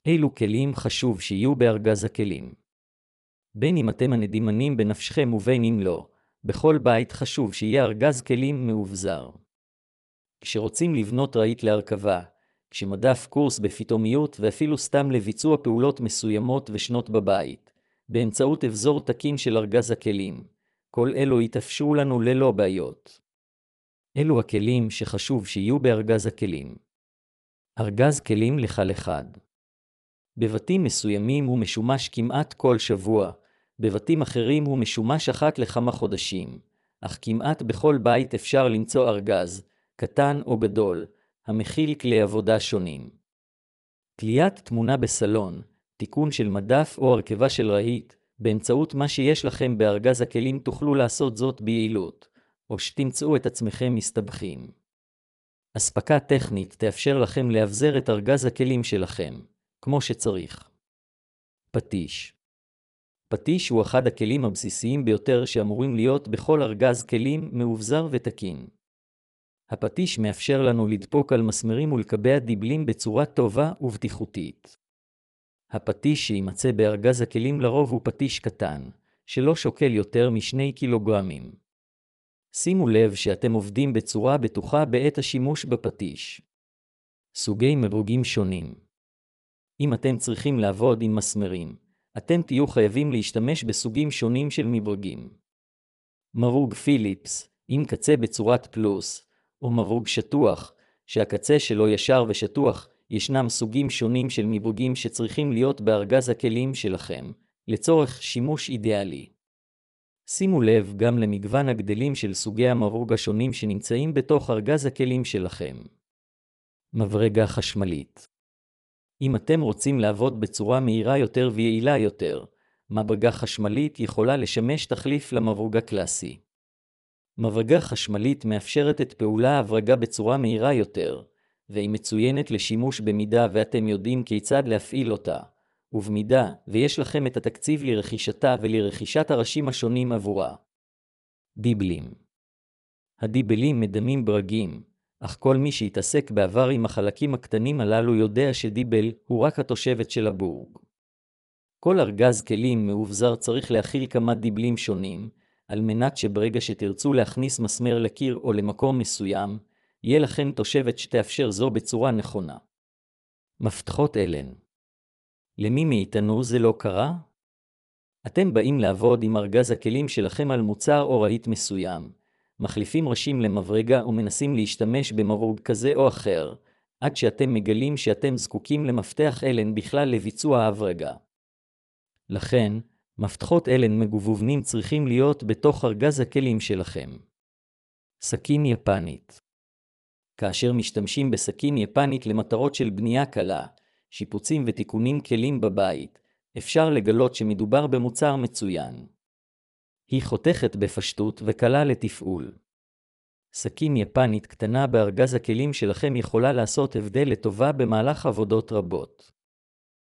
אילו כלים חשוב שיהיו בארגז הכלים? בין אם אתם הנדימנים בנפשכם ובין אם לא, בכל בית חשוב שיהיה ארגז כלים מאובזר. כשרוצים לבנות רהיט להרכבה, כשמדף קורס בפתאומיות ואפילו סתם לביצוע פעולות מסוימות ושנות בבית, באמצעות אבזור תקין של ארגז הכלים, כל אלו יתאפשרו לנו ללא בעיות. אלו הכלים שחשוב שיהיו בארגז הכלים. ארגז כלים לכל אחד. בבתים מסוימים הוא משומש כמעט כל שבוע, בבתים אחרים הוא משומש אחת לכמה חודשים, אך כמעט בכל בית אפשר למצוא ארגז, קטן או גדול, המכיל כלי עבודה שונים. תליית תמונה בסלון, תיקון של מדף או הרכבה של רהיט, באמצעות מה שיש לכם בארגז הכלים תוכלו לעשות זאת ביעילות, או שתמצאו את עצמכם מסתבכים. אספקה טכנית תאפשר לכם להבזר את ארגז הכלים שלכם, כמו שצריך. פטיש. פטיש הוא אחד הכלים הבסיסיים ביותר שאמורים להיות בכל ארגז כלים מאובזר ותקין. הפטיש מאפשר לנו לדפוק על מסמרים ולקבע דיבלים בצורה טובה ובטיחותית. הפטיש שימצא בארגז הכלים לרוב הוא פטיש קטן, שלא שוקל יותר מ2 קילוגרמים. שימו לב שאתם עובדים בצורה בטוחה בעת השימוש בפטיש. סוגי מברוגים שונים. אם אתם צריכים לעבוד עם מסמרים, אתם תהיו חייבים להשתמש בסוגים שונים של מברגים. מברוג פיליפס, עם קצה בצורת פלוס, או מברוג שטוח, שהקצה שלו ישר ושטוח, ישנם סוגים שונים של מברגים שצריכים להיות בארגז הכלים שלכם, לצורך שימוש אידיאלי. שימו לב גם למגוון הגדלים של סוגי המברוג השונים שנמצאים בתוך ארגז הכלים שלכם. מברגה חשמלית. אם אתם רוצים לעבוד בצורה מהירה יותר ויעילה יותר, מברגה חשמלית יכולה לשמש תחליף למברגה קלאסי. מברגה חשמלית מאפשרת את פעולה ההברגה בצורה מהירה יותר, והיא מצוינת לשימוש במידה ואתם יודעים כיצד להפעיל אותה, ובמידה ויש לכם את התקציב לרכישתה ולרכישת הראשים השונים עבורה. דיבלים. הדיבלים מדמים ברגים, אך כל מי שהתעסק בעבר עם החלקים הקטנים הללו יודע שדיבל הוא רק התושבת של הבורג. כל ארגז כלים מאובזר צריך להכיל כמה דיבלים שונים, על מנת שברגע שתרצו להכניס מסמר לקיר או למקום מסוים, יהיה לכם תושבת שתאפשר זו בצורה נכונה. מפתחות אלן. למי מאיתנו זה לא קרה? אתם באים לעבוד עם ארגז הכלים שלכם על מוצר או רהיט מסוים, מחליפים ראשים למברגה ומנסים להשתמש במברוג כזה או אחר, עד שאתם מגלים שאתם זקוקים למפתח אלן בכלל לביצוע ההברגה. לכן, מפתחות אלן מגוונים צריכים להיות בתוך ארגז הכלים שלכם. סכין יפנית. כאשר משתמשים בסכין יפנית למטרות של בנייה קלה, שיפוצים ותיקונים כלים בבית, אפשר לגלות שמדובר במוצר מצוין. היא חותכת בפשטות וקלה לתפעול. סכין יפנית קטנה בארגז הכלים שלכם יכולה לעשות הבדל לטובה במהלך עבודות רבות.